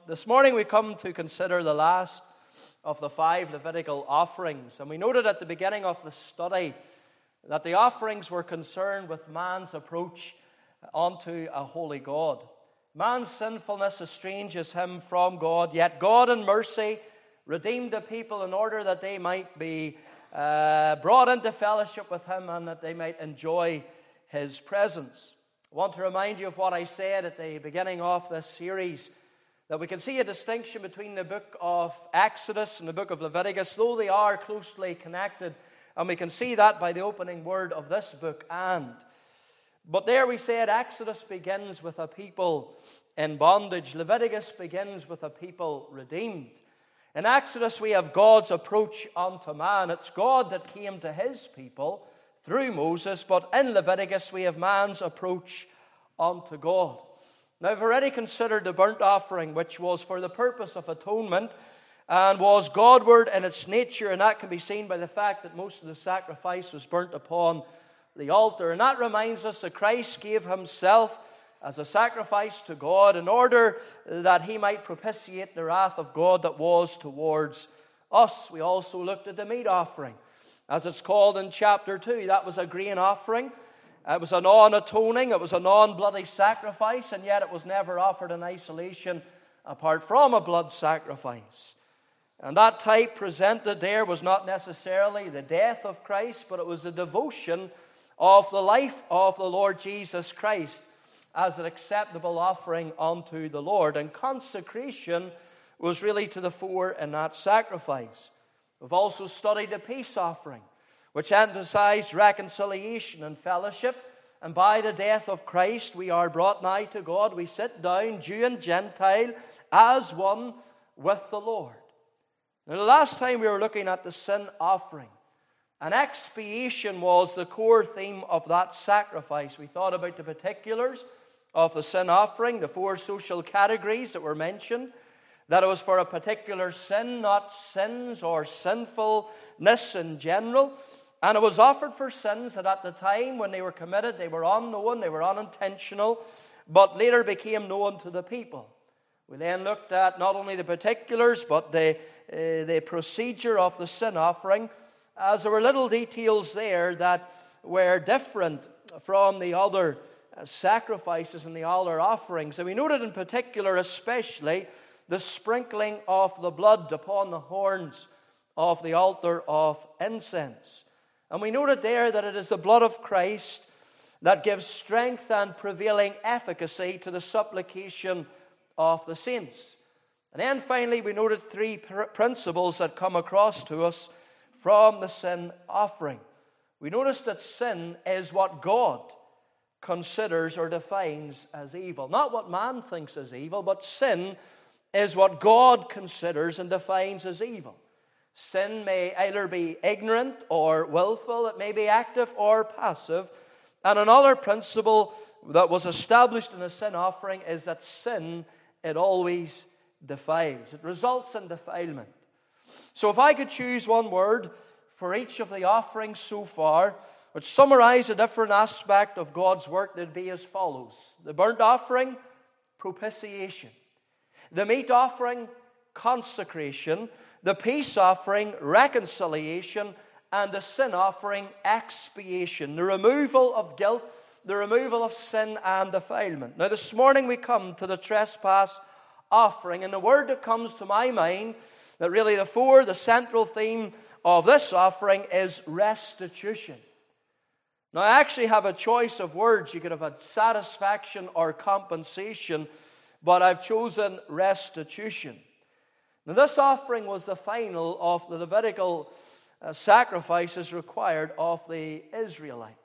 this morning we come to consider the last of the 5 Levitical offerings. And we noted at the beginning of the study that the offerings were concerned with man's approach unto a holy God. Man's sinfulness estranges him from God, yet God in mercy redeemed the people in order that they might be brought into fellowship with him and that they might enjoy his presence. I want to remind you of what I said at the beginning of this series, that we can see a distinction between the book of Exodus and the book of Leviticus, though they are closely connected, and we can see that by the opening word of this book, and. But there we said Exodus begins with a people in bondage. Leviticus begins with a people redeemed. In Exodus we have God's approach unto man. It's God that came to his people through Moses, but in Leviticus we have man's approach unto God. Now, I've already considered the burnt offering, which was for the purpose of atonement and was Godward in its nature, and that can be seen by the fact that most of the sacrifice was burnt upon the altar. And that reminds us that Christ gave himself as a sacrifice to God in order that he might propitiate the wrath of God that was towards us. We also looked at the meat offering, as it's called in chapter 2. That was a grain offering. It was a non-atoning, it was a non-bloody sacrifice, and yet it was never offered in isolation apart from a blood sacrifice. And that type presented there was not necessarily the death of Christ, but it was the devotion of the life of the Lord Jesus Christ as an acceptable offering unto the Lord. And consecration was really to the fore in that sacrifice. We've also studied the peace offering, which emphasized reconciliation and fellowship. And by the death of Christ, we are brought nigh to God. We sit down, Jew and Gentile, as one with the Lord. Now, the last time we were looking at the sin offering, and expiation was the core theme of that sacrifice. We thought about the particulars of the sin offering, the 4 social categories that were mentioned, that it was for a particular sin, not sins or sinfulness in general. And it was offered for sins that at the time when they were committed, they were unknown, they were unintentional, but later became known to the people. We then looked at not only the particulars, but the procedure of the sin offering, as there were little details there that were different from the other sacrifices and the other offerings. And we noted in particular, especially, the sprinkling of the blood upon the horns of the altar of incense. And we noted there that it is the blood of Christ that gives strength and prevailing efficacy to the supplication of the saints. And then finally we noted 3 principles that come across to us from the sin offering. We noticed that sin is what God considers or defines as evil. Not what man thinks is evil, but sin is what God considers and defines as evil. Sin may either be ignorant or willful. It may be active or passive. And another principle that was established in the sin offering is that sin, it always defiles. It results in defilement. So if I could choose one word for each of the offerings so far, which summarize a different aspect of God's work, it would be as follows. The burnt offering, propitiation. The meat offering, consecration. The peace offering, reconciliation. And the sin offering, expiation. The removal of guilt, the removal of sin and defilement. Now this morning we come to the trespass offering. And the word that comes to my mind, that really the central theme of this offering is restitution. Now I actually have a choice of words. You could have had satisfaction or compensation, but I've chosen restitution. Now this offering was the final of the Levitical sacrifices required of the Israelite.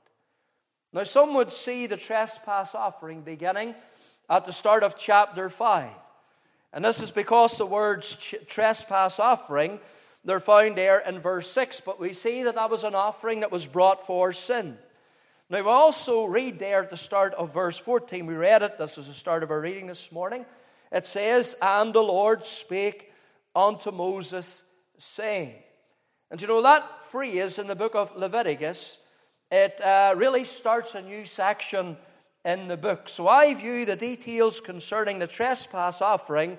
Now some would see the trespass offering beginning at the start of chapter 5. And this is because the words trespass offering, they're found there in verse 6. But we see that was an offering that was brought for sin. Now we also read there at the start of verse 14. We read it. This is the start of our reading this morning. It says, "And the Lord spake unto Moses, saying." And you know that phrase in the book of Leviticus, it really starts a new section in the book. So I view the details concerning the trespass offering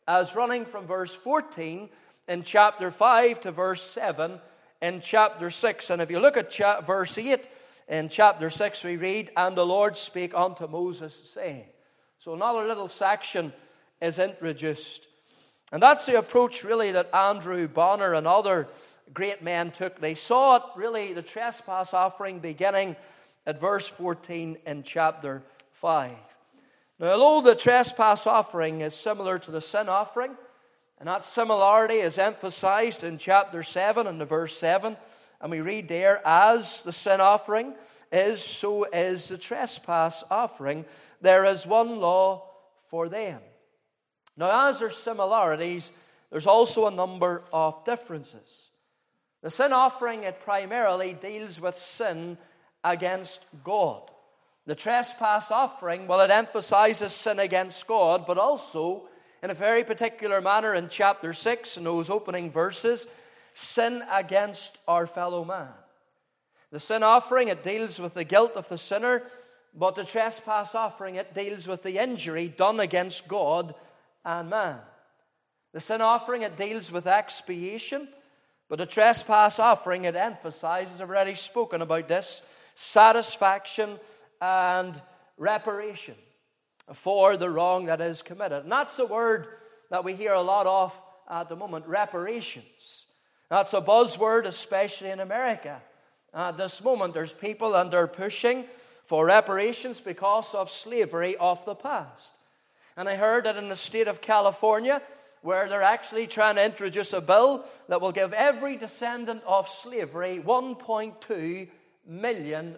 as running from verse 14 in chapter 5 to verse 7 in chapter 6. And if you look at verse 8 in chapter 6, we read, "And the Lord spake unto Moses, saying." So another little section is introduced. And that's the approach really that Andrew Bonner and other great men took. They saw it really, the trespass offering, beginning at verse 14 in chapter 5. Now, although the trespass offering is similar to the sin offering, and that similarity is emphasized in chapter 7 and the verse 7, and we read there, "As the sin offering is, so is the trespass offering. There is one law for them." Now, as there's similarities, there's also a number of differences. The sin offering, it primarily deals with sin against God. The trespass offering, well, it emphasizes sin against God, but also, in a very particular manner in chapter 6, in those opening verses, sin against our fellow man. The sin offering, it deals with the guilt of the sinner, but the trespass offering, it deals with the injury done against God and man. The sin offering, it deals with expiation, but the trespass offering, it emphasizes, I've already spoken about this, satisfaction and reparation for the wrong that is committed. And that's a word that we hear a lot of at the moment, reparations. That's a buzzword, especially in America. At this moment, there's people and they're pushing for reparations because of slavery of the past. And I heard that in the state of California, where they're actually trying to introduce a bill that will give every descendant of slavery $1.2 million.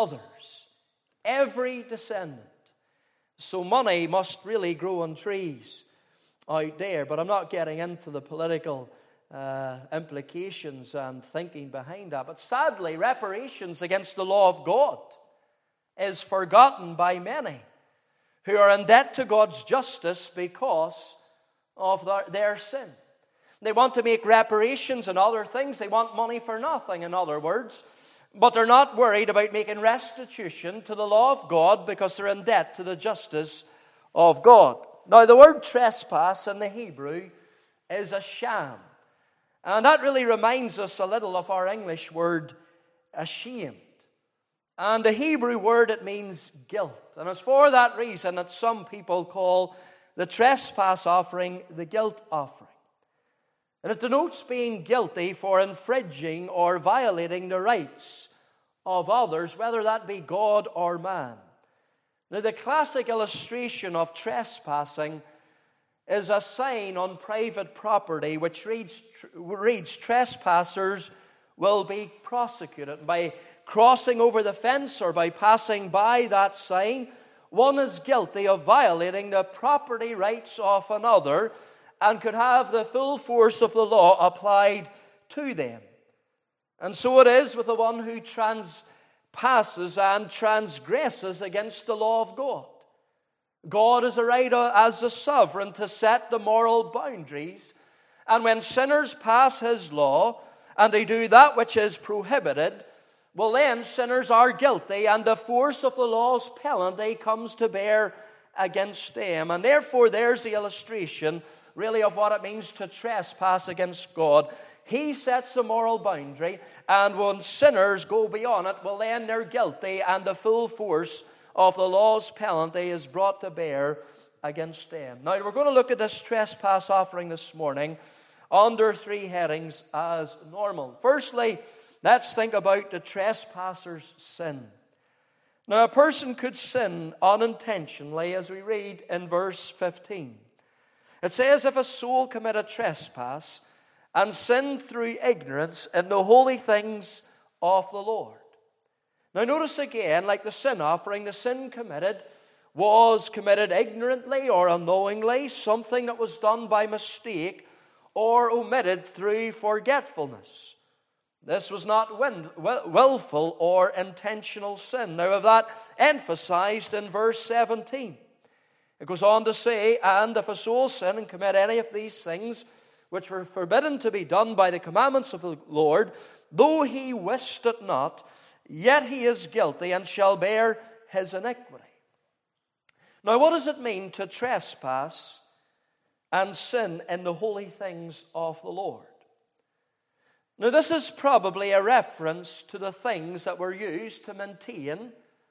Every descendant. So money must really grow on trees out there. But I'm not getting into the political implications and thinking behind that. But sadly, reparations against the law of God is forgotten by many who are in debt to God's justice because of their sin. They want to make reparations and other things. They want money for nothing, in other words. But they're not worried about making restitution to the law of God because they're in debt to the justice of God. Now, the word trespass in the Hebrew is a sham. And that really reminds us a little of our English word ashamed. And the Hebrew word, it means guilt. And it's for that reason that some people call the trespass offering the guilt offering. And it denotes being guilty for infringing or violating the rights of others, whether that be God or man. Now, the classic illustration of trespassing is a sign on private property which reads trespassers will be prosecuted. By crossing over the fence or by passing by that sign, one is guilty of violating the property rights of another and could have the full force of the law applied to them. And so it is with the one who transpasses and transgresses against the law of God. God is a right as the sovereign to set the moral boundaries, and when sinners pass his law and they do that which is prohibited, well, then sinners are guilty, and the force of the law's penalty comes to bear against them. And therefore, there's the illustration, really, of what it means to trespass against God. He sets the moral boundary, and when sinners go beyond it, well, then they're guilty, and the full force of the law's penalty is brought to bear against them. Now, we're going to look at this trespass offering this morning under three headings as normal. Firstly, let's think about the trespasser's sin. Now, a person could sin unintentionally, as we read in verse 15. It says, if a soul commit a trespass and sin through ignorance in the holy things of the Lord. Now, notice again, like the sin offering, the sin committed was committed ignorantly or unknowingly, something that was done by mistake or omitted through forgetfulness. This was not willful or intentional sin. Now, of that emphasized in verse 17. It goes on to say, and if a soul sin and commit any of these things which were forbidden to be done by the commandments of the Lord, though he wist it not, yet he is guilty and shall bear his iniquity. Now, what does it mean to trespass and sin in the holy things of the Lord. Now, this is probably a reference to the things that were used to maintain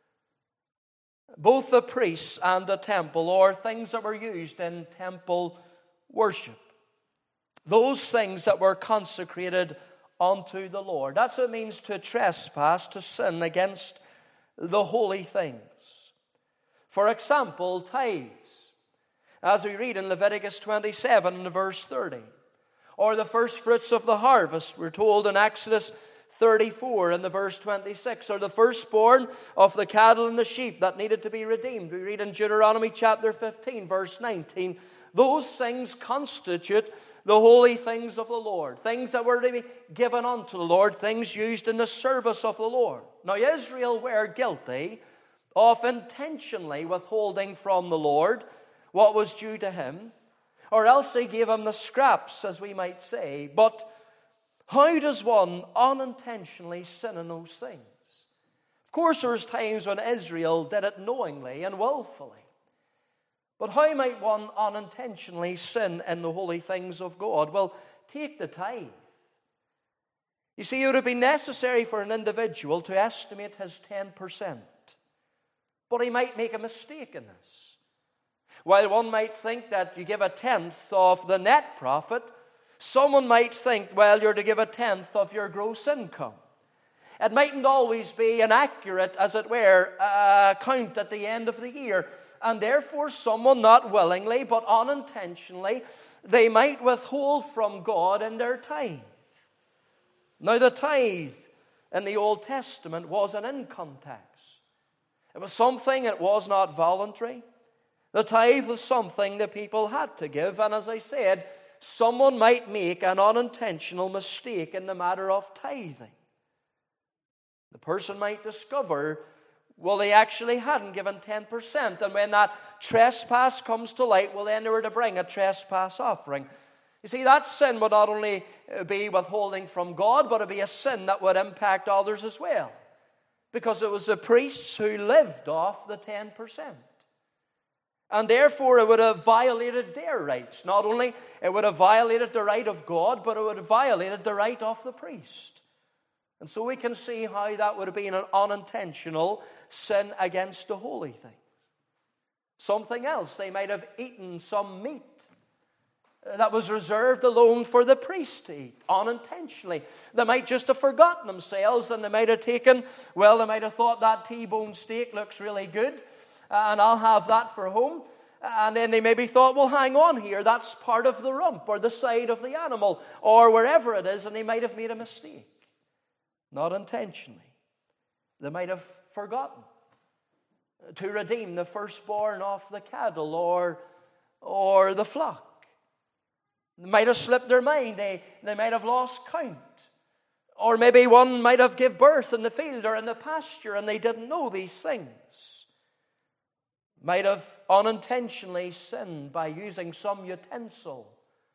both the priests and the temple, or things that were used in temple worship. Those things that were consecrated unto the Lord. That's what it means to trespass, to sin against the holy things. For example, tithes, as we read in Leviticus 27 and verse 30. Or the first fruits of the harvest, we're told in Exodus 34 and the verse 26. Or the firstborn of the cattle and the sheep that needed to be redeemed. We read in Deuteronomy chapter 15, verse 19. Those things constitute the holy things of the Lord. Things that were to be given unto the Lord. Things used in the service of the Lord. Now Israel were guilty of intentionally withholding from the Lord what was due to him. Or else they gave him the scraps, as we might say. But how does one unintentionally sin in those things? Of course, there's times when Israel did it knowingly and willfully. But how might one unintentionally sin in the holy things of God? Well, take the tithe. You see, it would have been necessary for an individual to estimate his 10%. But he might make a mistake in this. While one might think that you give a tenth of the net profit, someone might think, well, you're to give a tenth of your gross income. It mightn't always be an accurate, as it were, count at the end of the year. And therefore, someone not willingly but unintentionally, they might withhold from God in their tithe. Now, the tithe in the Old Testament was an income tax. It was something that was not voluntary. The tithe was something the people had to give. And as I said, someone might make an unintentional mistake in the matter of tithing. The person might discover, well, they actually hadn't given 10%. And when that trespass comes to light, well, then they were to bring a trespass offering. You see, that sin would not only be withholding from God, but it would be a sin that would impact others as well. Because it was the priests who lived off the 10%. And therefore, it would have violated their rights. Not only it would have violated the right of God, but it would have violated the right of the priest. And so we can see how that would have been an unintentional sin against the holy thing. Something else, they might have eaten some meat that was reserved alone for the priest to eat, unintentionally. They might just have forgotten themselves, and they might have they might have thought that T-bone steak looks really good, and I'll have that for home. And then they maybe thought, well, hang on here, that's part of the rump or the side of the animal or wherever it is, and they might have made a mistake. Not intentionally. They might have forgotten to redeem the firstborn of the cattle or the flock. They might have slipped their mind. They might have lost count. Or maybe one might have given birth in the field or in the pasture and they didn't know these things. Might have unintentionally sinned by using some utensil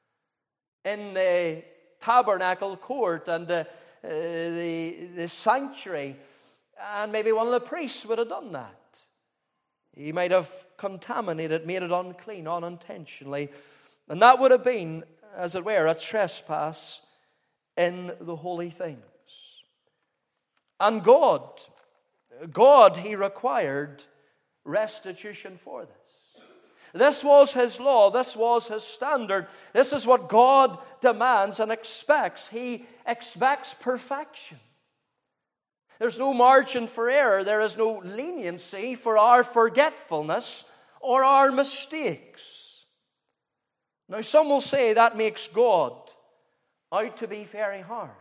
in the tabernacle court and the sanctuary, and maybe one of the priests would have done that. He might have contaminated, made it unclean unintentionally, and that would have been, as it were, a trespass in the holy things. And God, He required restitution for this. This was His law. This was His standard. This is what God demands and expects. He expects perfection. There's no margin for error. There is no leniency for our forgetfulness or our mistakes. Now, some will say that makes God out to be very harsh.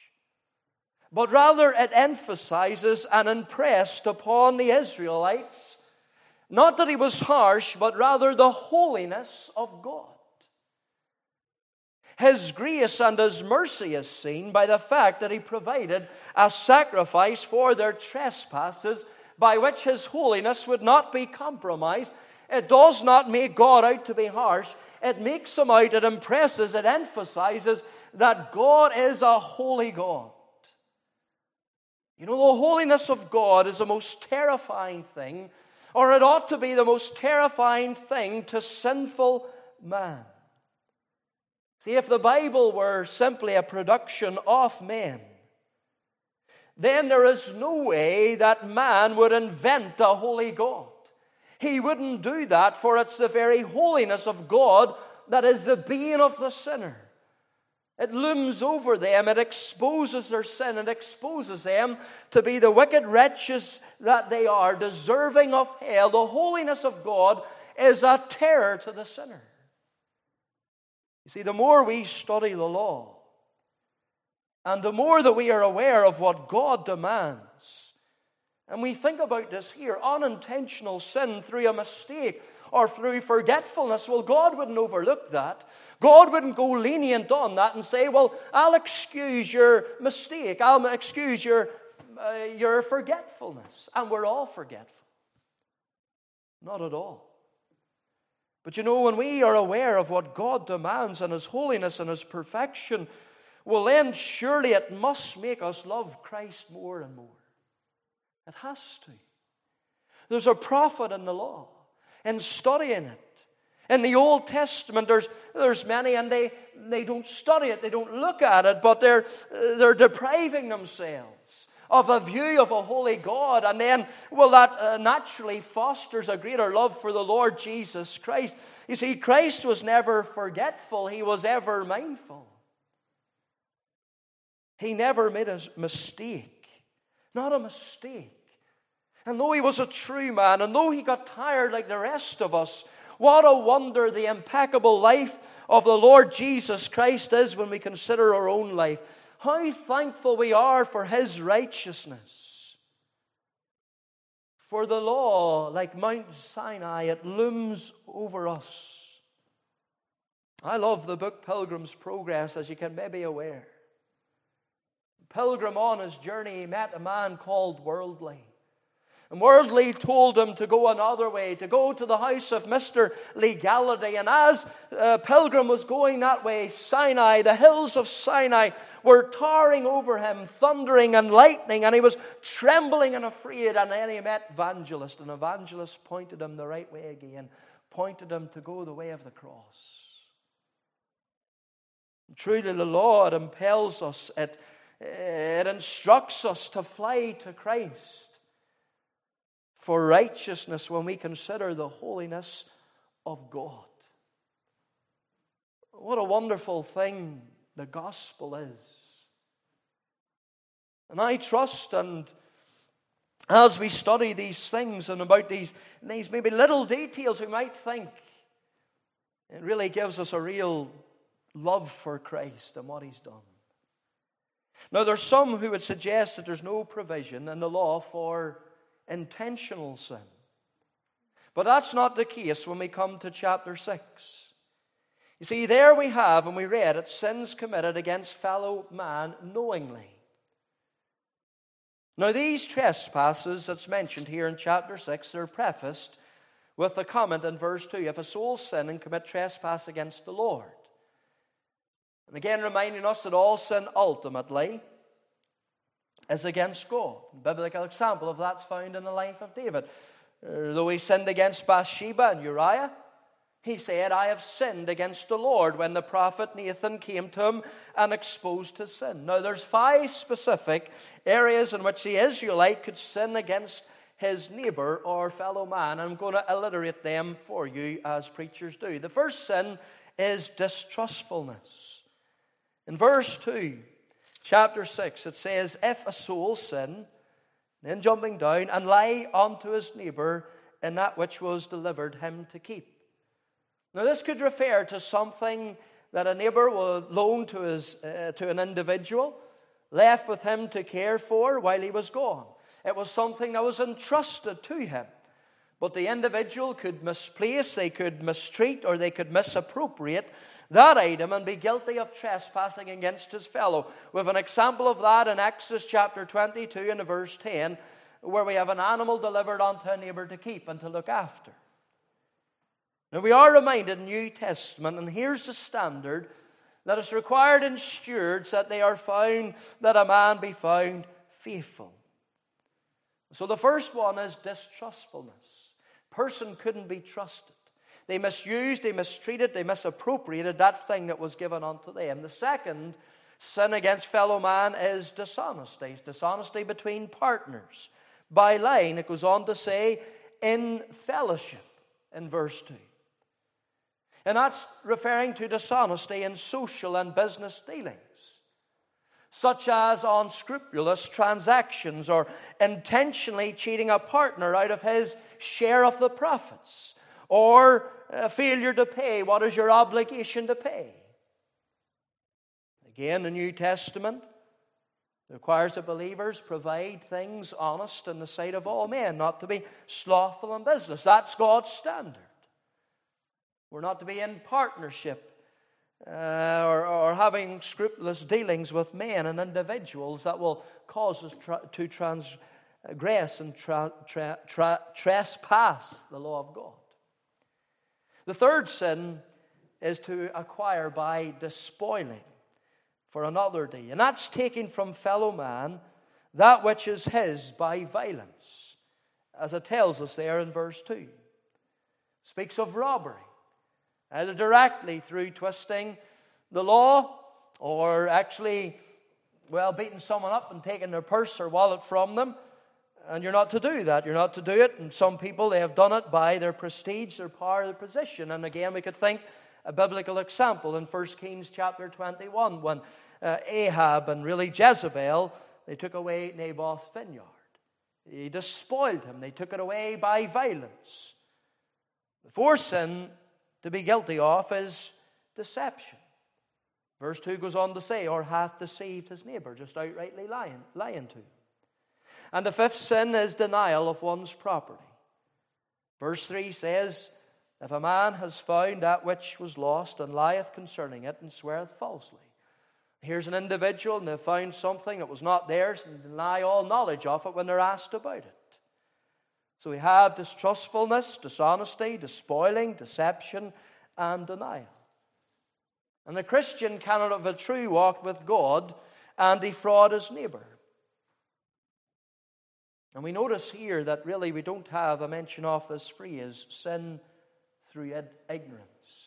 But rather it emphasizes and impressed upon the Israelites not that He was harsh, but rather the holiness of God. His grace and His mercy is seen by the fact that He provided a sacrifice for their trespasses by which His holiness would not be compromised. It does not make God out to be harsh. It makes Him out, it impresses, it emphasizes that God is a holy God. You know, the holiness of God is the most terrifying thing, or it ought to be the most terrifying thing to sinful man. See, if the Bible were simply a production of men, then there is no way that man would invent a holy God. He wouldn't do that, for it's the very holiness of God that is the being of the sinner. It looms over them, it exposes their sin, it exposes them to be the wicked wretches that they are, deserving of hell. The holiness of God is a terror to the sinner. You see, the more we study the law, and the more that we are aware of what God demands, and we think about this here, unintentional sin through a mistake or through forgetfulness, well, God wouldn't overlook that. God wouldn't go lenient on that and say, well, I'll excuse your mistake. I'll excuse your forgetfulness. And we're all forgetful. Not at all. But you know, when we are aware of what God demands and His holiness and His perfection, well, then surely it must make us love Christ more and more. It has to. There's a profit in the law, in studying it. In the Old Testament, there's many, and they don't study it, they don't look at it, but they're depriving themselves of a view of a holy God. And then, well, that naturally fosters a greater love for the Lord Jesus Christ. You see, Christ was never forgetful, He was ever mindful. He never made a mistake. Not a mistake. And though He was a true man, and though He got tired like the rest of us, what a wonder the impeccable life of the Lord Jesus Christ is when we consider our own life. How thankful we are for His righteousness. For the law, like Mount Sinai, it looms over us. I love the book Pilgrim's Progress, as you can maybe be aware. Pilgrim, on his journey, he met a man called Worldly. And Worldly told him to go another way, to go to the house of Mr. Legality. And as Pilgrim was going that way, Sinai, the hills of Sinai, were towering over him, thundering and lightning, and he was trembling and afraid. And then he met Evangelist, and Evangelist pointed him the right way again, pointed him to go the way of the cross. Truly, the Lord impels us, it instructs us to fly to Christ for righteousness when we consider the holiness of God. What a wonderful thing the gospel is. And I trust, and as we study these things and about these maybe little details, we might think it really gives us a real love for Christ and what He's done. Now, there's some who would suggest that there's no provision in the law for intentional sin. But that's not the case when we come to chapter 6. You see, there we have, and we read it, sins committed against fellow man knowingly. Now, these trespasses that's mentioned here in chapter 6, they're prefaced with the comment in verse 2, if a soul sin and commit trespass against the Lord. And again, reminding us that all sin ultimately is against God. A biblical example of that's found in the life of David. Though he sinned against Bathsheba and Uriah, he said, I have sinned against the Lord, when the prophet Nathan came to him and exposed his sin. Now, there's 5 specific areas in which the Israelite could sin against his neighbor or fellow man. I'm going to alliterate them for you as preachers do. The first sin is distrustfulness. In verse 2, chapter 6, it says, if a soul sin, then jumping down, and lie unto his neighbor in that which was delivered him to keep. Now, this could refer to something that a neighbor will loan to an individual, left with him to care for while he was gone. It was something that was entrusted to him. But the individual could misplace, they could mistreat, or they could misappropriate that item and be guilty of trespassing against his fellow. We have an example of that in Exodus chapter 22 and verse 10, where we have an animal delivered unto a neighbor to keep and to look after. Now, we are reminded in the New Testament, and here's the standard, that it's required in stewards that that a man be found faithful. So the first one is distrustfulness. Person couldn't be trusted. They misused, they mistreated, they misappropriated that thing that was given unto them. The second sin against fellow man is dishonesty. It's dishonesty between partners. By lying, it goes on to say, in fellowship, in verse 2. And that's referring to dishonesty in social and business dealings, such as unscrupulous transactions or intentionally cheating a partner out of his share of the profits, or a failure to pay what is your obligation to pay. Again, the New Testament requires that believers provide things honest in the sight of all men, not to be slothful in business. That's God's standard. We're not to be in partnership or having scrupulous dealings with men and individuals that will cause us to transgress and trespass the law of God. The third sin is to acquire by despoiling for another day. And that's taking from fellow man that which is his by violence, as it tells us there in verse 2. It speaks of robbery, either directly through twisting the law or actually, beating someone up and taking their purse or wallet from them. And you're not to do that. You're not to do it. And some people, they have done it by their prestige, their power, their position. And again, we could think a biblical example in 1 Kings chapter 21 when Ahab and really Jezebel, they took away Naboth's vineyard. They despoiled him. They took it away by violence. The fourth sin to be guilty of is deception. Verse 2 goes on to say, or hath deceived his neighbor, just outrightly lying to him. And the fifth sin is denial of one's property. Verse 3 says, if a man has found that which was lost and lieth concerning it and sweareth falsely. Here's an individual and they've found something that was not theirs and deny all knowledge of it when they're asked about it. So we have distrustfulness, dishonesty, despoiling, deception, and denial. And the Christian cannot have a true walk with God and defraud his neighbor. And we notice here that really we don't have a mention of this phrase, sin through ignorance,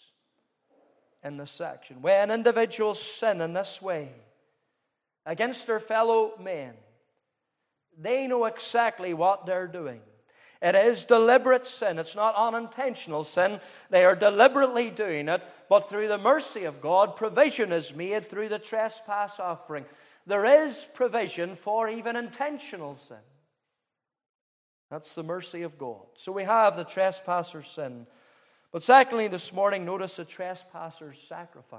in this section. When individuals sin in this way against their fellow men, they know exactly what they're doing. It is deliberate sin. It's not unintentional sin. They are deliberately doing it, but through the mercy of God, provision is made through the trespass offering. There is provision for even intentional sin. That's the mercy of God. So we have the trespasser's sin. But secondly, this morning, notice the trespasser's sacrifice.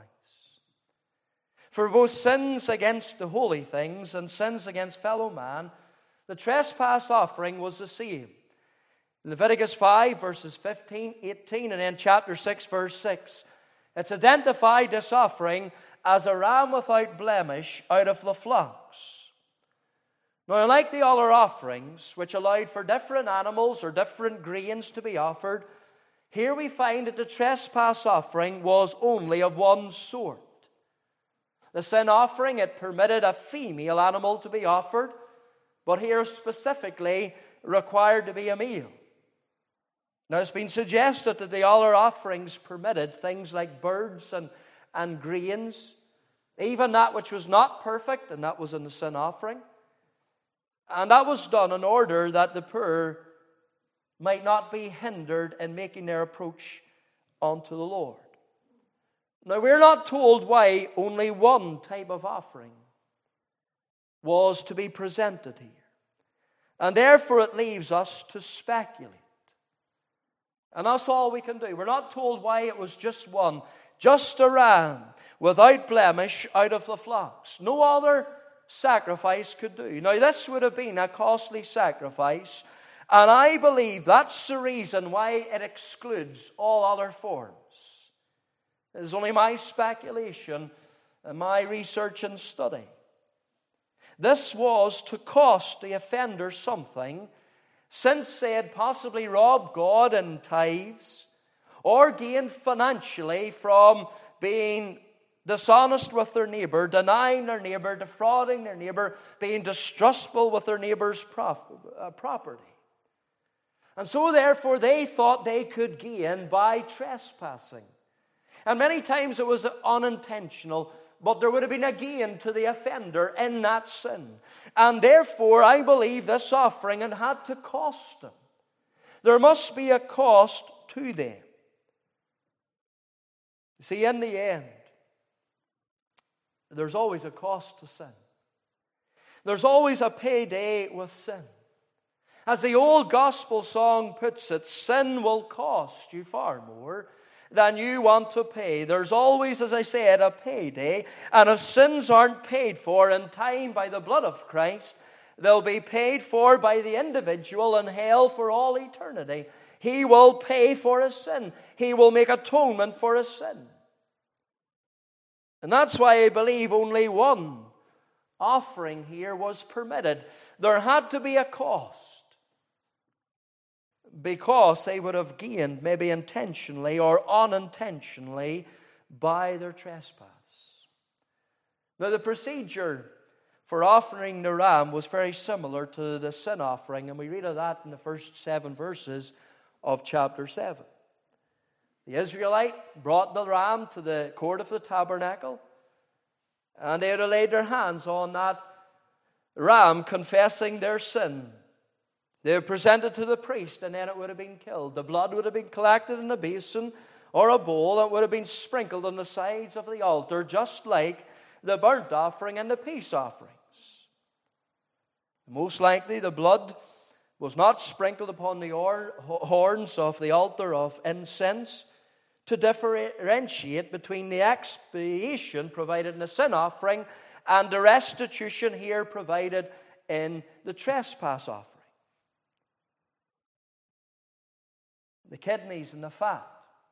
For both sins against the holy things and sins against fellow man, the trespass offering was the same. Leviticus 5, verses 15, 18, and then chapter 6, verse 6. It's identified this offering as a ram without blemish out of the flocks. Now, unlike the other offerings, which allowed for different animals or different grains to be offered, here we find that the trespass offering was only of one sort. The sin offering, it permitted a female animal to be offered, but here specifically required to be a male. Now, it's been suggested that the other offerings permitted things like birds and grains, even that which was not perfect, and that was in the sin offering. And that was done in order that the poor might not be hindered in making their approach unto the Lord. Now, we're not told why only one type of offering was to be presented here. And therefore it leaves us to speculate. And that's all we can do. We're not told why it was just one, just a ram without blemish out of the flocks. No other sacrifice could do. Now, this would have been a costly sacrifice, and I believe that's the reason why it excludes all other forms. It is only my speculation and my research and study. This was to cost the offender something, since they had possibly robbed God in tithes or gained financially from being dishonest with their neighbor, denying their neighbor, defrauding their neighbor, being distrustful with their neighbor's property. And so therefore they thought they could gain by trespassing. And many times it was unintentional, but there would have been a gain to the offender in that sin. And therefore I believe this offering had to cost them. There must be a cost to them. See, in the end, there's always a cost to sin. There's always a payday with sin. As the old gospel song puts it, sin will cost you far more than you want to pay. There's always, as I said, a payday. And if sins aren't paid for in time by the blood of Christ, they'll be paid for by the individual in hell for all eternity. He will pay for his sin. He will make atonement for his sin. And that's why I believe only one offering here was permitted. There had to be a cost, because they would have gained, maybe intentionally or unintentionally, by their trespass. Now, the procedure for offering the ram was very similar to the sin offering, and we read of that in the first 7 verses of chapter 7. The Israelite brought the ram to the court of the tabernacle, and they would have laid their hands on that ram, confessing their sin. They would present it to the priest, and then it would have been killed. The blood would have been collected in a basin or a bowl, and would have been sprinkled on the sides of the altar, just like the burnt offering and the peace offerings. Most likely the blood was not sprinkled upon the horns of the altar of incense to differentiate between the expiation provided in the sin offering and the restitution here provided in the trespass offering. The kidneys and the fat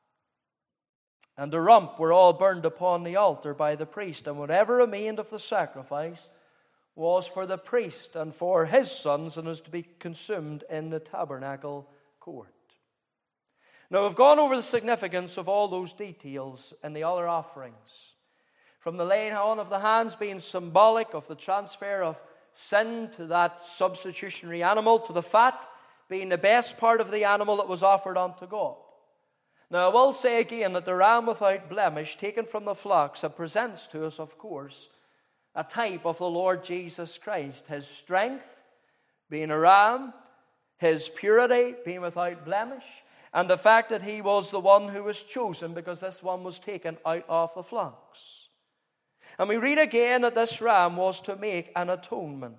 and the rump were all burned upon the altar by the priest, and whatever remained of the sacrifice was for the priest and for his sons, and was to be consumed in the tabernacle court. Now, we've gone over the significance of all those details in the other offerings, from the laying on of the hands being symbolic of the transfer of sin to that substitutionary animal, to the fat being the best part of the animal that was offered unto God. Now, I will say again that the ram without blemish, taken from the flocks, that presents to us, of course, a type of the Lord Jesus Christ. His strength being a ram, his purity being without blemish, and the fact that he was the one who was chosen, because this one was taken out of the flocks. And we read again that this ram was to make an atonement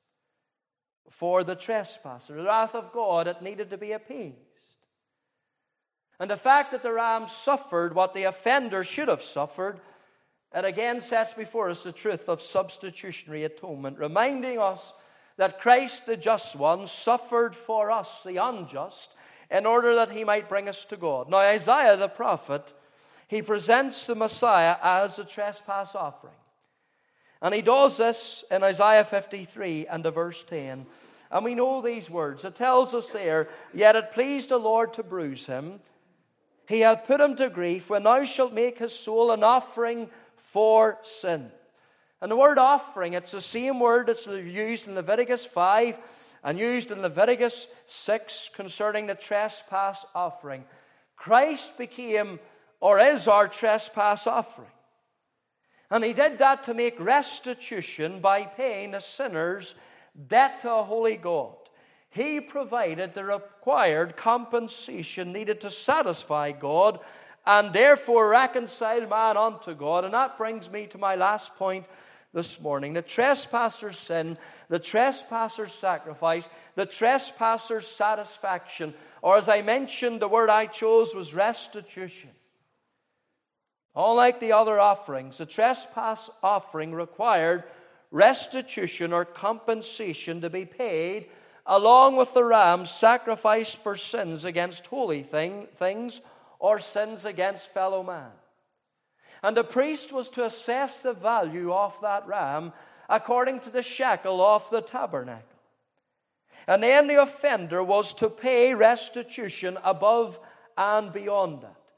for the trespasser. The wrath of God, it needed to be appeased. And the fact that the ram suffered what the offender should have suffered, it again sets before us the truth of substitutionary atonement, reminding us that Christ, the just one, suffered for us, the unjust, in order that he might bring us to God. Now, Isaiah the prophet, he presents the Messiah as a trespass offering. And he does this in Isaiah 53 and verse 10. And we know these words. It tells us there, "Yet it pleased the Lord to bruise him. He hath put him to grief, when thou shalt make his soul an offering for sin." And the word offering, it's the same word that's used in Leviticus 5 and used in Leviticus 6 concerning the trespass offering. Christ became, or is, our trespass offering. And he did that to make restitution by paying a sinner's debt to a holy God. He provided the required compensation needed to satisfy God and therefore reconcile man unto God. And that brings me to my last point this morning. The trespasser's sin, the trespasser's sacrifice, the trespasser's satisfaction, or as I mentioned, the word I chose was restitution. Unlike the other offerings, the trespass offering required restitution or compensation to be paid along with the ram sacrificed for sins against holy things or sins against fellow man. And the priest was to assess the value of that ram according to the shekel of the tabernacle. And then the offender was to pay restitution above and beyond that.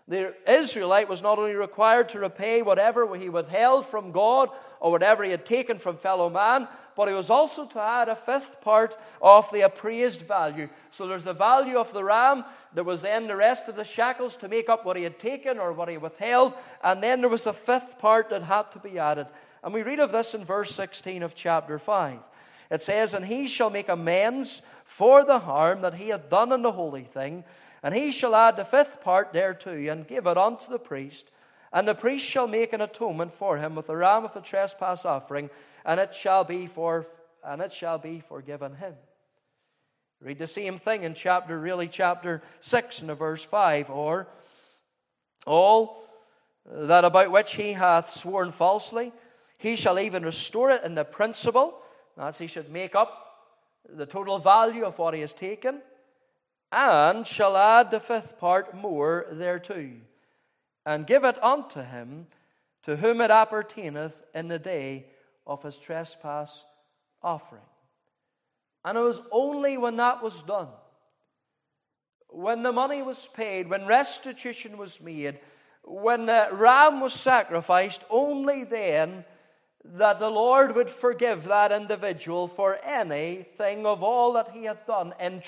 The Israelite was not only required to repay whatever he withheld from God or whatever he had taken from fellow man, but he was also to add a fifth part of the appraised value. So there's the value of the ram. There was then the rest of the shekels to make up what he had taken or what he withheld. And then there was a fifth part that had to be added. And we read of this in verse 16 of chapter 5. It says, "And he shall make amends for the harm that he hath done in the holy thing, and he shall add the fifth part thereto, and give it unto the priest. And the priest shall make an atonement for him with the ram of the trespass offering, and it shall be forgiven him." Read the same thing in chapter 6 and verse 5. "Or all that about which he hath sworn falsely, he shall even restore it in the principal." That's, he should make up the total value of what he has taken, "and shall add the fifth part more thereto, and give it unto him to whom it appertaineth in the day of his trespass offering." And it was only when that was done, when the money was paid, when restitution was made, when the ram was sacrificed, only then that the Lord would forgive that individual for anything of all that he hath done in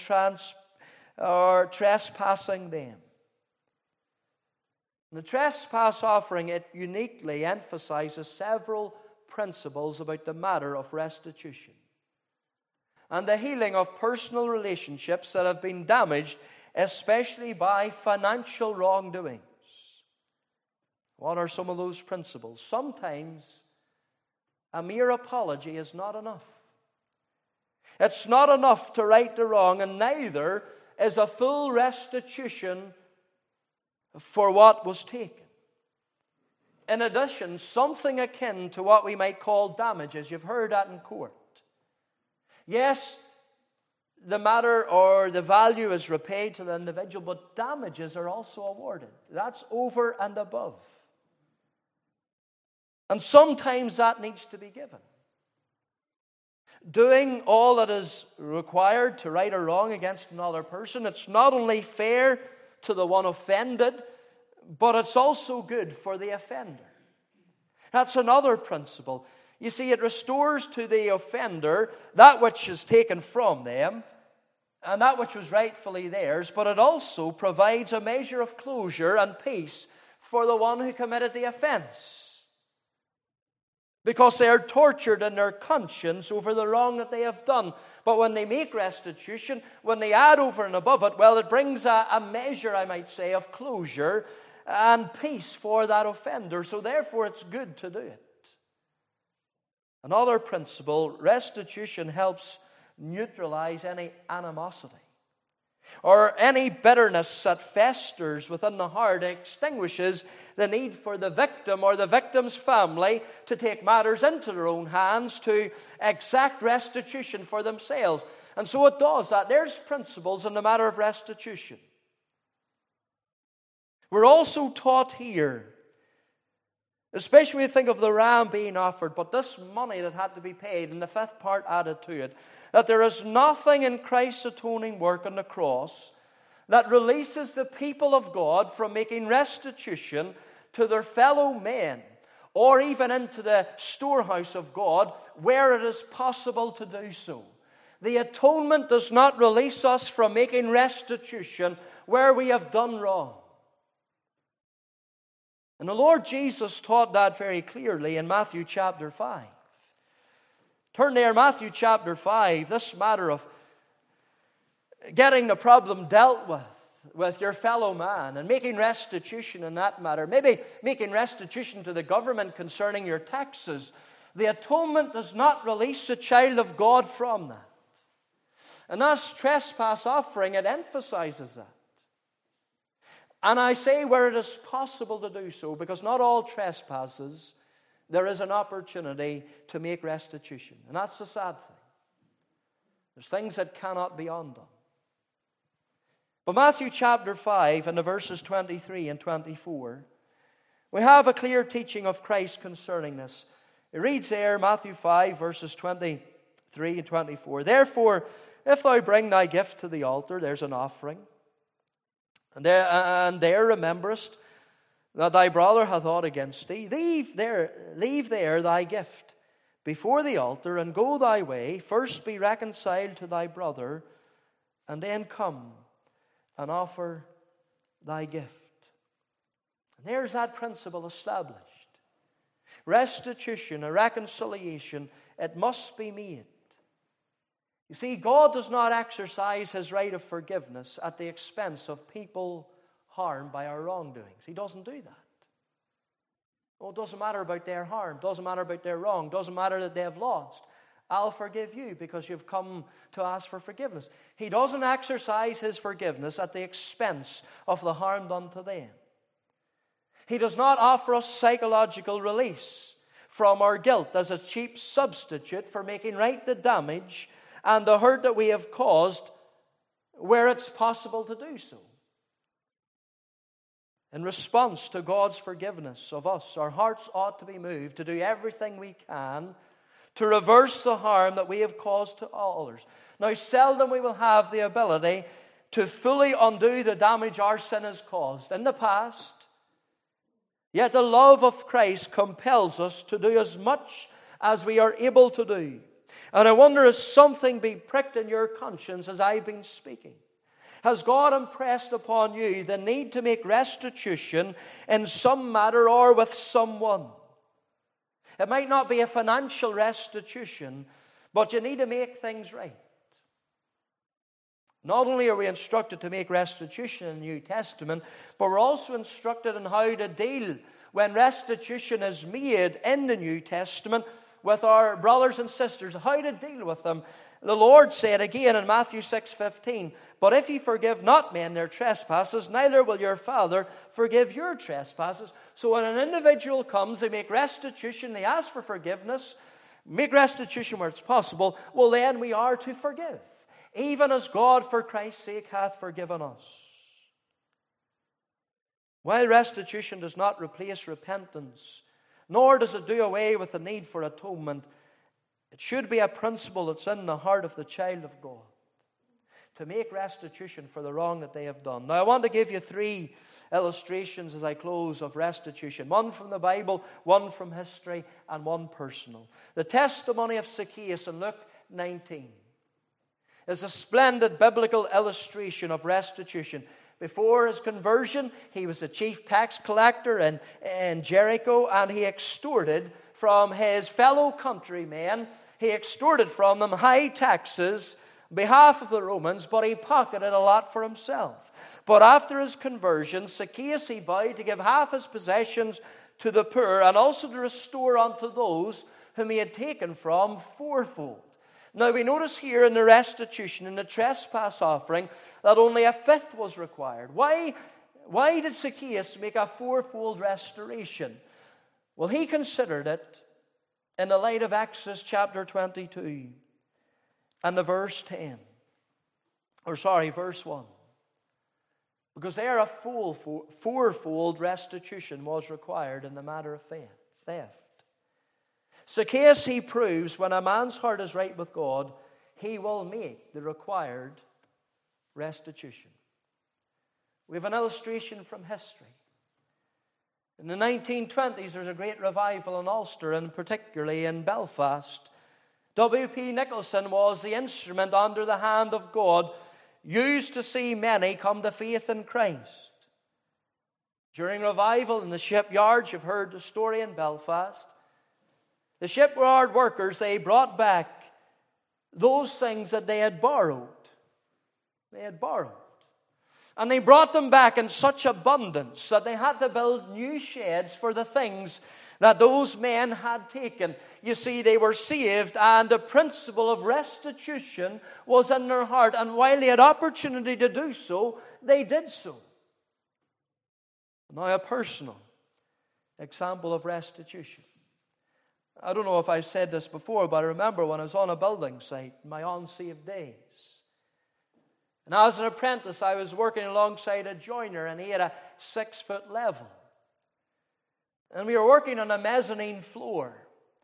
trespassing them. The trespass offering, it uniquely emphasizes several principles about the matter of restitution and the healing of personal relationships that have been damaged, especially by financial wrongdoings. What are some of those principles? Sometimes a mere apology is not enough. It's not enough to right the wrong, and neither is a full restitution for what was taken. In addition, something akin to what we might call damages. You've heard that in court. Yes, the matter or the value is repaid to the individual, but damages are also awarded. That's over and above. And sometimes that needs to be given. Doing all that is required to right a wrong against another person, it's not only fair to the one offended, but it's also good for the offender. That's another principle. You see, it restores to the offender that which is taken from them and that which was rightfully theirs, but it also provides a measure of closure and peace for the one who committed the offense, because they are tortured in their conscience over the wrong that they have done. But when they make restitution, when they add over and above it, well, it brings a measure, I might say, of closure and peace for that offender. So therefore, it's good to do it. Another principle, restitution helps neutralize any animosity or any bitterness that festers within the heart. It extinguishes the need for the victim or the victim's family to take matters into their own hands to exact restitution for themselves. And so it does that. There's principles in the matter of restitution. We're also taught here, especially when you think of the ram being offered, but this money that had to be paid and the fifth part added to it, that there is nothing in Christ's atoning work on the cross that releases the people of God from making restitution to their fellow men or even into the storehouse of God where it is possible to do so. The atonement does not release us from making restitution where we have done wrong. And the Lord Jesus taught that very clearly in Matthew chapter 5. Turn there, Matthew chapter 5, this matter of getting the problem dealt with your fellow man and making restitution in that matter. Maybe making restitution to the government concerning your taxes. The atonement does not release the child of God from that. And thus, trespass offering, it emphasizes that. And I say where it is possible to do so, because not all trespasses, there is an opportunity to make restitution. And that's the sad thing. There's things that cannot be undone. But Matthew chapter 5 and the verses 23 and 24, we have a clear teaching of Christ concerning this. It reads there, Matthew 5 verses 23 and 24. "Therefore, if thou bring thy gift to the altar," there's an offering, "and there rememberest that thy brother hath aught against thee, leave there thy gift before the altar, and go thy way. First be reconciled to thy brother, and then come and offer thy gift. And there's that principle established. Restitution, a reconciliation, it must be made. You see, God does not exercise his right of forgiveness at the expense of people harmed by our wrongdoings. He doesn't do that. Oh, it doesn't matter about their harm, doesn't matter about their wrong, doesn't matter that they have lost. I'll forgive you because you've come to ask for forgiveness. He doesn't exercise his forgiveness at the expense of the harm done to them. He does not offer us psychological release from our guilt as a cheap substitute for making right the damage and the hurt that we have caused where it's possible to do so. In response to God's forgiveness of us, our hearts ought to be moved to do everything we can to reverse the harm that we have caused to others. Now, seldom we will have the ability to fully undo the damage our sin has caused in the past. Yet the love of Christ compels us to do as much as we are able to do. And I wonder, has something been pricked in your conscience as I've been speaking? Has God impressed upon you the need to make restitution in some matter or with someone? It might not be a financial restitution, but you need to make things right. Not only are we instructed to make restitution in the New Testament, but we're also instructed in how to deal when restitution is made in the New Testament with our brothers and sisters, how to deal with them. The Lord said again in Matthew 6:15, "But if ye forgive not men their trespasses, neither will your Father forgive your trespasses." So when an individual comes, they make restitution, they ask for forgiveness, make restitution where it's possible, well then we are to forgive, even as God for Christ's sake hath forgiven us. While restitution does not replace repentance, nor does it do away with the need for atonement, it should be a principle that's in the heart of the child of God, to make restitution for the wrong that they have done. Now, I want to give you 3 illustrations as I close of restitution. One from the Bible, one from history, and one personal. The testimony of Zacchaeus in Luke 19 is a splendid biblical illustration of restitution. Before his conversion, he was a chief tax collector in Jericho, and he extorted from his fellow countrymen, he extorted from them high taxes on behalf of the Romans, but he pocketed a lot for himself. But after his conversion, Zacchaeus, he vowed to give half his possessions to the poor, and also to restore unto those whom he had taken from fourfold. Now we notice here in the restitution, in the trespass offering, that only a fifth was required. Why did Zacchaeus make a fourfold restoration? Well, he considered it in the light of Exodus chapter 22 and the verse 1. Because there a fourfold restitution was required in the matter of theft. Zacchaeus, he proves when a man's heart is right with God, he will make the required restitution. We have an illustration from history. In the 1920s, there's a great revival in Ulster, and particularly in Belfast. W.P. Nicholson was the instrument under the hand of God, used to see many come to faith in Christ. During revival in the shipyards, you've heard the story in Belfast. The shipyard workers, they brought back those things that they had borrowed. And they brought them back in such abundance that they had to build new sheds for the things that those men had taken. You see, they were saved, and the principle of restitution was in their heart. And while they had opportunity to do so, they did so. Now, a personal example of restitution. I don't know if I've said this before, but I remember when I was on a building site in my unsaved days. And as an apprentice, I was working alongside a joiner, and he had a 6-foot level. And we were working on a mezzanine floor,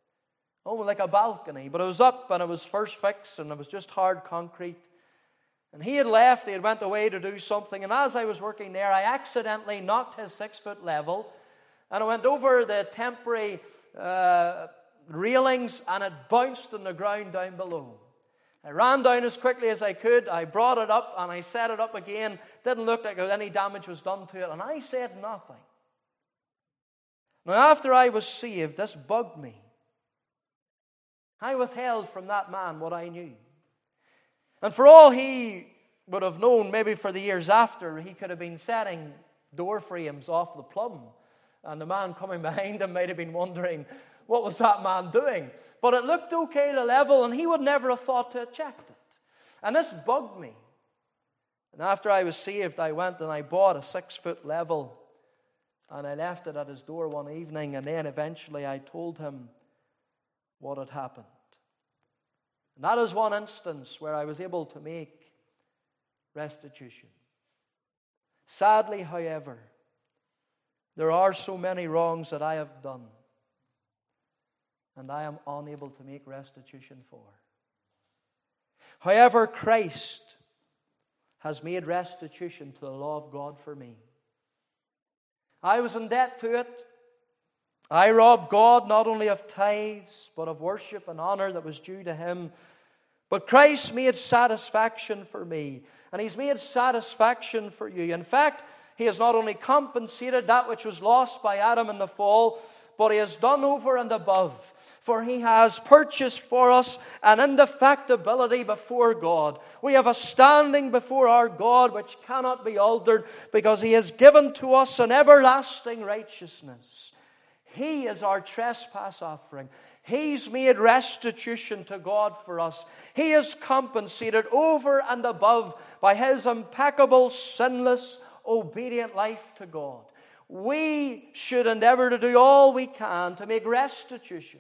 almost like a balcony, but it was up and it was first fix and it was just hard concrete. And he had left, he had went away to do something, and as I was working there, I accidentally knocked his 6-foot level, and I went over the temporary railings, and it bounced on the ground down below. I ran down as quickly as I could, I brought it up, and I set it up again. Didn't look like any damage was done to it, and I said nothing. Now, after I was saved, this bugged me. I withheld from that man what I knew. And for all he would have known, maybe for the years after, he could have been setting door frames off the plumb. And the man coming behind him might have been wondering, what was that man doing? But it looked okay to level, and he would never have thought to have checked it. And this bugged me. And after I was saved, I went and I bought a 6-foot level. And I left it at his door one evening, and then eventually I told him what had happened. And that is one instance where I was able to make restitution. Sadly, however, there are so many wrongs that I have done, and I am unable to make restitution for. However, Christ has made restitution to the law of God for me. I was in debt to it. I robbed God not only of tithes, but of worship and honor that was due to Him. But Christ made satisfaction for me, and He's made satisfaction for you. In fact, He has not only compensated that which was lost by Adam in the fall, but He has done over and above. For He has purchased for us an indefectibility before God. We have a standing before our God which cannot be altered, because He has given to us an everlasting righteousness. He is our trespass offering. He's made restitution to God for us. He is compensated over and above by His impeccable, sinless, obedient life to God. We should endeavor to do all we can to make restitution.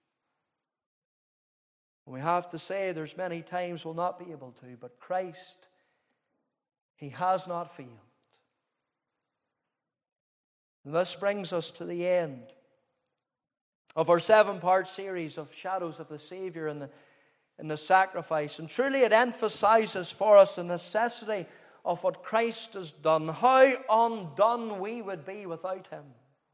We have to say there's many times we'll not be able to, but Christ, He has not failed. And this brings us to the end of our 7-part series of Shadows of the Savior and the sacrifice. And truly it emphasizes for us the necessity of what Christ has done, how undone we would be without Him.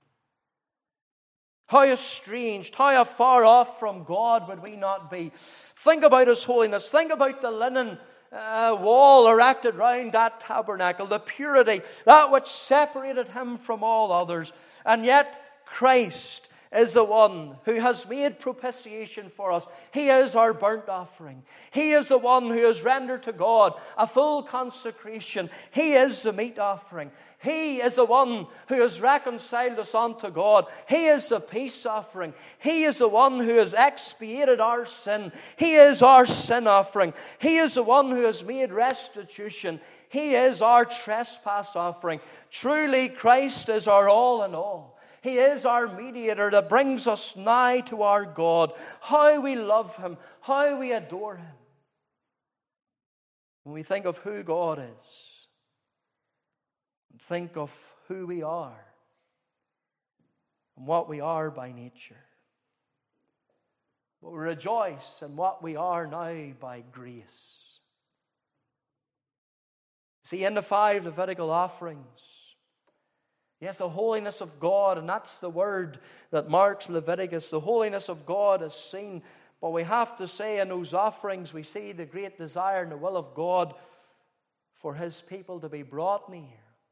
How estranged, how far off from God would we not be. Think about His holiness. Think about the linen wall erected round that tabernacle, the purity, that which separated Him from all others. And yet Christ is the one who has made propitiation for us. He is our burnt offering. He is the one who has rendered to God a full consecration. He is the meat offering. He is the one who has reconciled us unto God. He is the peace offering. He is the one who has expiated our sin. He is our sin offering. He is the one who has made restitution. He is our trespass offering. Truly, Christ is our all in all. He is our mediator that brings us nigh to our God. How we love Him, how we adore Him. When we think of who God is, and think of who we are, and what we are by nature. But we rejoice in what we are now by grace. See, in the 5 Levitical offerings, yes, the holiness of God, and that's the word that marks Leviticus. The holiness of God is seen. But we have to say in those offerings, we see the great desire and the will of God for His people to be brought near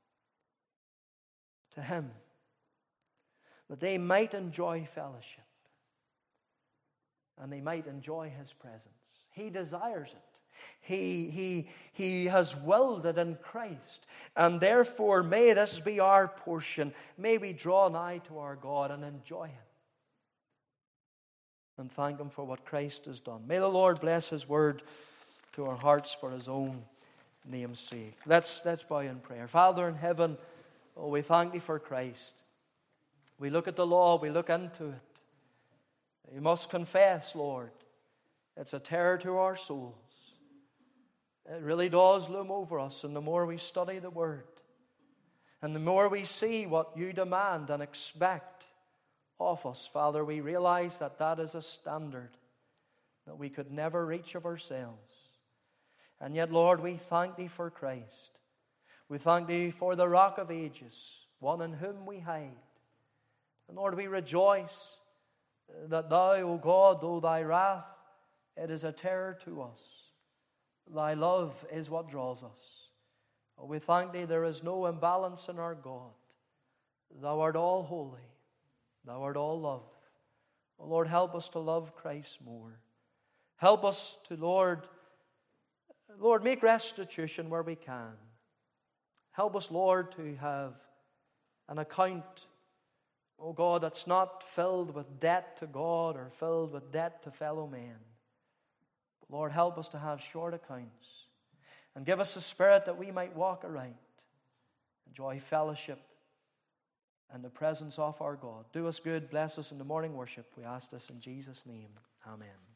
to Him, that they might enjoy fellowship and they might enjoy His presence. He desires it. He has willed it in Christ. And therefore, may this be our portion. May we draw nigh to our God and enjoy Him. And thank Him for what Christ has done. May the Lord bless His word to our hearts for His own name's sake. Let's bow in prayer. Father in heaven, oh, we thank Thee for Christ. We look at the law, we look into it. You must confess, Lord, it's a terror to our souls. It really does loom over us, and the more we study the Word, and the more we see what You demand and expect of us, Father, we realize that that is a standard that we could never reach of ourselves. And yet, Lord, we thank Thee for Christ. We thank Thee for the Rock of Ages, one in whom we hide. And Lord, we rejoice that Thou, O God, though Thy wrath, it is a terror to us, Thy love is what draws us. Oh, we thank Thee there is no imbalance in our God. Thou art all holy. Thou art all love. Oh, Lord, help us to love Christ more. Help us to, Lord, make restitution where we can. Help us, Lord, to have an account, oh God, that's not filled with debt to God or filled with debt to fellow men. But Lord, help us to have short accounts and give us the Spirit that we might walk aright, enjoy fellowship and the presence of our God. Do us good, bless us in the morning worship. We ask this in Jesus' name. Amen.